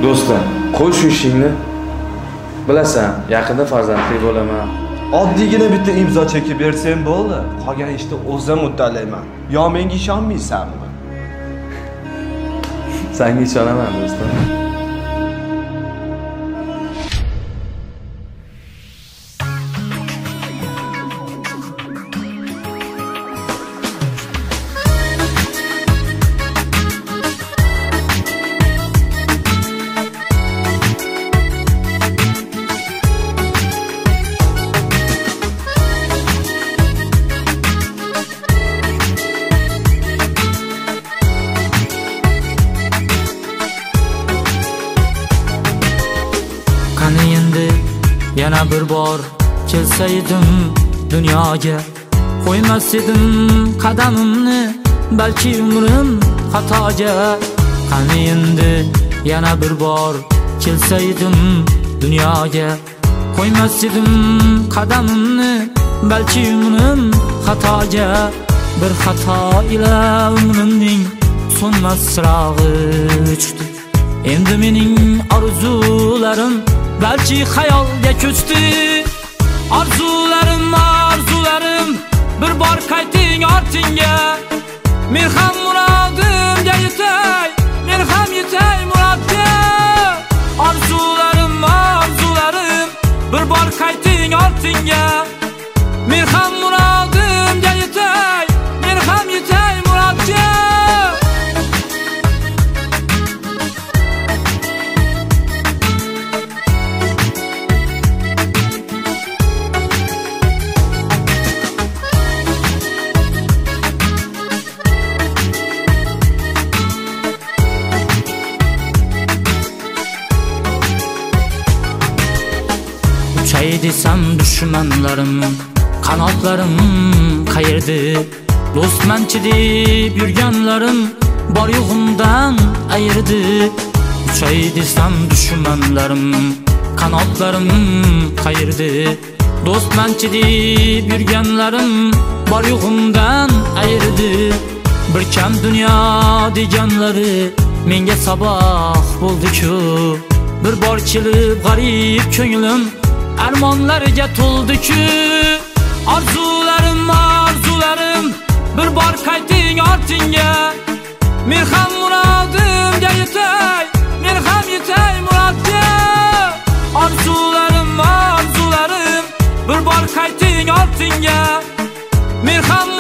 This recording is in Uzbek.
Do'stim, qo'y shu ishingni. Bilasan, yaqinda farzandli bo'laman. Oddiygina bitta imzo chekib bersang bo'ldi. Qolgan ishni o'zim uddalayman. Yo menga ishonmaysanmi? Senga ishonaman, do'stim. Qani endi yana bir bor kelsaydim dunyoga, qo'ymas edim qadamimni balki umrim xatoga. Qani endi yana bir bor kelsaydim dunyoga, qo'ymas edim qadamimni balki umrim xatoga. Bir xato ila umrimning so'nmas chirog'i o'chdi. Endi mening orzularim balki xayolga ko'chdi. Orzularim bir bor qayting ortingga. Men ham murodimga yetay, men ham yetay murodga. Orzularim bir bor qayting ortingga. Men ham murodimga yetay, men ham yetay murodga. Uçay desem düşmanlarım, kanatlarım kayırdı. Dostmançı deyip yürgenlerim bar yoğumdan ayırdı. Uçay desem düşmanlarım, kanatlarım kayırdı. Dostmançı deyip yürgenlerim bar yoğumdan ayırdı. Bir kam dünya deganları menga sabah bo'ldi-ku. Bir bor kelib g'arib ko'nglim armonlarga to'ldi-ku. Orzularim bir bor qayting ortingga. Men ham murodimga yetay, men ham yetay murodga. Orzularim bir bor qayting ortingga. Men ham